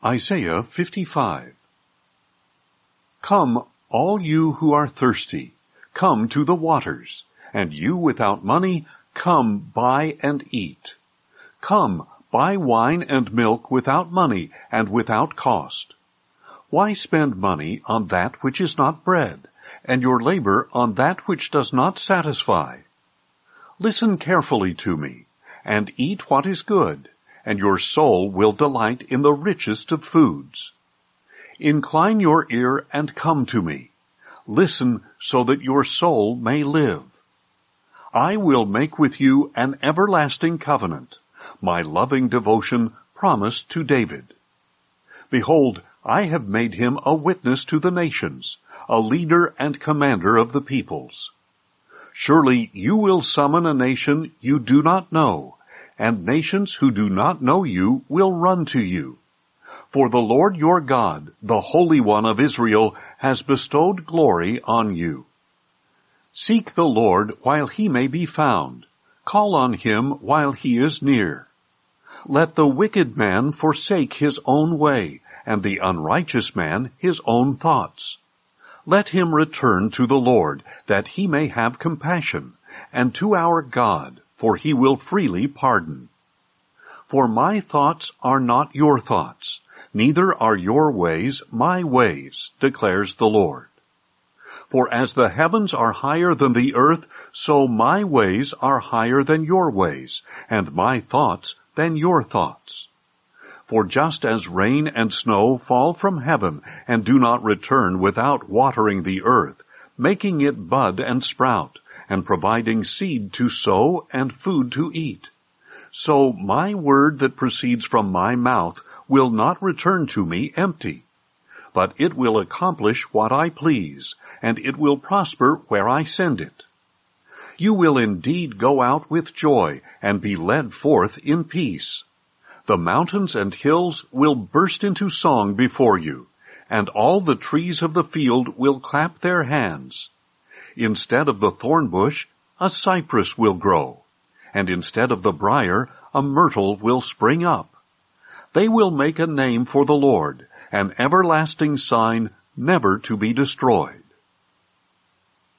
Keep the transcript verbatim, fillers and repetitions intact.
Isaiah fifty-five. Come, all you who are thirsty, come to the waters, and you without money, come buy and eat. Come, buy wine and milk without money and without cost. Why spend money on that which is not bread, and your labor on that which does not satisfy? Listen carefully to me, and eat what is good, and your soul will delight in the richest of foods. Incline your ear and come to me. Listen so that your soul may live. I will make with you an everlasting covenant, my loving devotion promised to David. Behold, I have made him a witness to the nations, a leader and commander of the peoples. Surely you will summon a nation you do not know, and nations who do not know you will run to you. For the Lord your God, the Holy One of Israel, has bestowed glory on you. Seek the Lord while he may be found. Call on him while he is near. Let the wicked man forsake his own way, and the unrighteous man his own thoughts. Let him return to the Lord, that he may have compassion, and to our God, for he will freely pardon. For my thoughts are not your thoughts, neither are your ways my ways, declares the Lord. For as the heavens are higher than the earth, so my ways are higher than your ways, and my thoughts than your thoughts. For just as rain and snow fall from heaven, and do not return without watering the earth, making it bud and sprout, and providing seed to sow and food to eat, so my word that proceeds from my mouth will not return to me empty, but it will accomplish what I please, and it will prosper where I send it. You will indeed go out with joy, and be led forth in peace. The mountains and hills will burst into song before you, and all the trees of the field will clap their hands. Instead of the thorn bush, a cypress will grow, and instead of the brier, a myrtle will spring up. They will make a name for the Lord, an everlasting sign never to be destroyed.